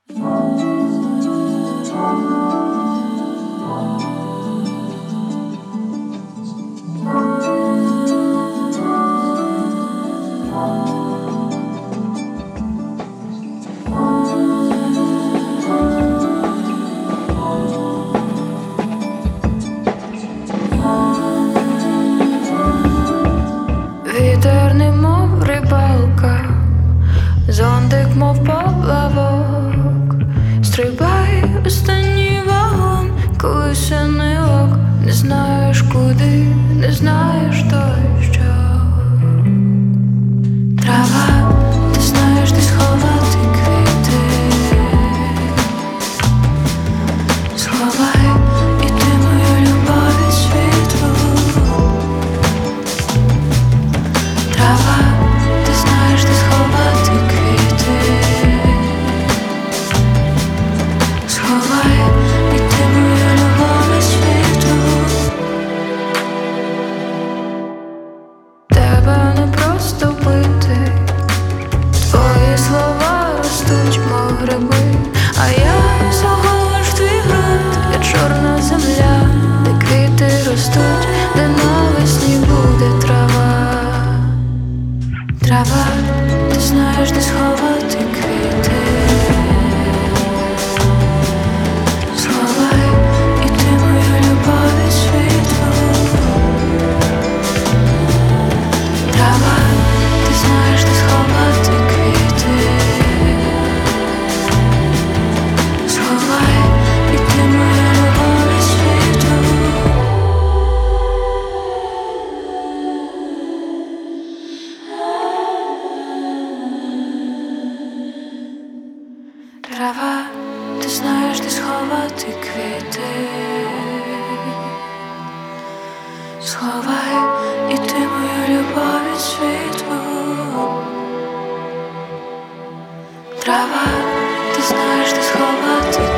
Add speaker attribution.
Speaker 1: Вітер немов рибалка, зонтик мов поплавок. Стрибай останній вагон, колисаний ок. Не знаєш куди, не знаєш той що. Трава, ти знаєш, де сховати квіти. Сховай, і ти мою любов від світу. Трава, ти знаєш, де сховати квіти. Сховай, і ти мою любов від світу. Тебе не просто бити, твої слова ростуть, мов гриби. А я всього лиш твій ґрунт, я чорна земля, де квіти ростуть, де навесні буде трава. Трава, ти знаєш, де сховати квіти. Сховай, і ти мою любов від світу. Трава, ти знаєш, де сховати квіти. Сховай, і ти мою любов від світу. Трава, ти знаєш, де сховати квіти. Сховай, і ти мою любов від світу. Трава, ти знаєш, де сховати